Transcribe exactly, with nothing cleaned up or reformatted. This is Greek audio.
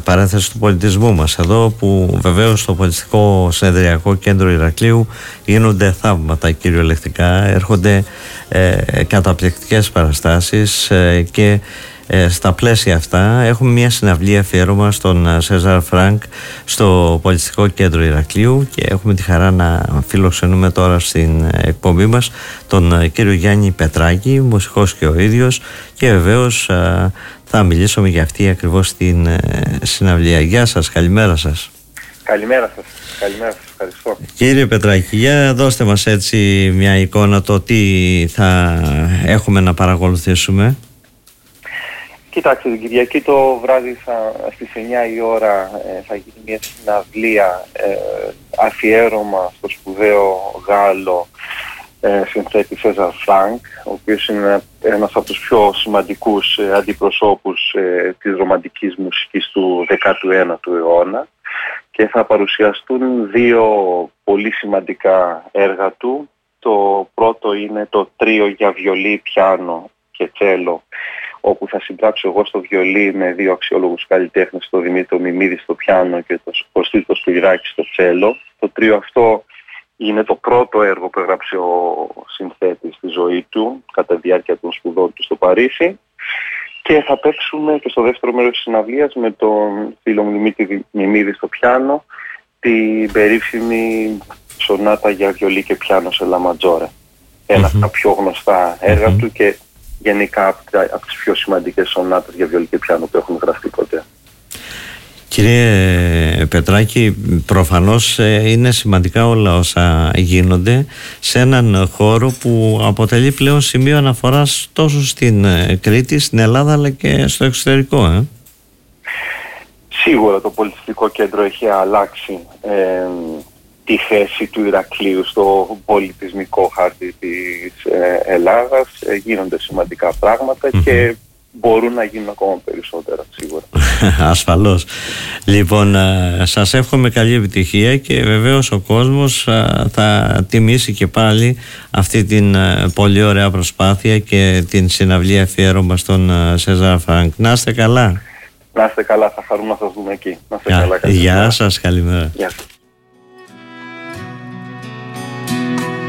παρένθεση του πολιτισμού μας εδώ, που βεβαίως στο Πολιτιστικό Συνεδριακό Κέντρο Ηρακλείου γίνονται θαύματα κυριολεκτικά, έρχονται ε, καταπληκτικές παραστάσεις ε, και ε, στα πλαίσια αυτά έχουμε μια συναυλία αφιέρωμα στον Σέζαρ Φρανκ στο Πολιτιστικό Κέντρο Ηρακλείου και έχουμε τη χαρά να φιλοξενούμε τώρα στην εκπομπή μας τον κύριο Γιάννη Πετράκη, μουσικός και ο ίδιος, και βεβαίως ε, θα μιλήσουμε για αυτή ακριβώς την ε, συναυλία. Γεια σας, καλημέρα σας. Καλημέρα σας, καλημέρα σας, ευχαριστώ. Κύριε Πετράκη, για δώστε μας έτσι μια εικόνα το τι θα έχουμε να παρακολουθήσουμε. Κοιτάξτε, την Κυριακή το βράδυ θα, στις εννιά η ώρα ε, θα γίνει μια συναυλία ε, αφιέρωμα στο σπουδαίο Γάλλο ε, συνθέτη Σέζαρ Φρανκ, ο οποίος είναι ένας από τους πιο σημαντικούς ε, αντιπροσώπους ε, της ρομαντικής μουσικής του δέκατου ένατου αιώνα, και θα παρουσιαστούν δύο πολύ σημαντικά έργα του. Το πρώτο είναι το τρίο για βιολί, πιάνο και τσέλο, όπου θα συμπράξω εγώ στο βιολί με δύο αξιόλογους καλλιτέχνες, τον Δημήτρη Μιμίδη στο πιάνο και τον Κωστή Στογυράκη στο τσέλο. Το τρίο αυτό είναι το πρώτο έργο που έγραψε ο συνθέτης στη ζωή του κατά τη διάρκεια των σπουδών του στο Παρίσι, και θα παίξουμε και στο δεύτερο μέρος της συναυλίας με τον φίλο μου Δημήτρη Μιμίδη στο πιάνο την περίφημη σονάτα για βιολί και πιάνο σε λα ματζόρε. Ένα από mm-hmm. τα πιο γνωστά έργα mm-hmm. του και γενικά από, από τις πιο σημαντικές σονάτες για βιολί και πιάνο που έχουν γραφτεί ποτέ. Κύριε Πετράκη, προφανώς είναι σημαντικά όλα όσα γίνονται σε έναν χώρο που αποτελεί πλέον σημείο αναφοράς τόσο στην Κρήτη, στην Ελλάδα, αλλά και στο εξωτερικό. Ε? Σίγουρα το πολιτιστικό κέντρο έχει αλλάξει ε, τη θέση του Ηρακλείου στο πολιτισμικό χάρτη της ε, Ελλάδας. Ε, γίνονται σημαντικά πράγματα mm-hmm. και μπορούν να γίνουν ακόμα περισσότερα, σίγουρα. Ασφαλώς. Λοιπόν, σας εύχομαι καλή επιτυχία και βεβαίως ο κόσμος θα τιμήσει και πάλι αυτή την πολύ ωραία προσπάθεια και την συναυλία αφιέρωμα στον Σέζαρ Φρανκ. Να είστε καλά. Να είστε καλά, θα χαρούμε να σας δούμε εκεί. Να είστε Γεια, καλά. Γεια σας, καλημέρα. Γεια σας.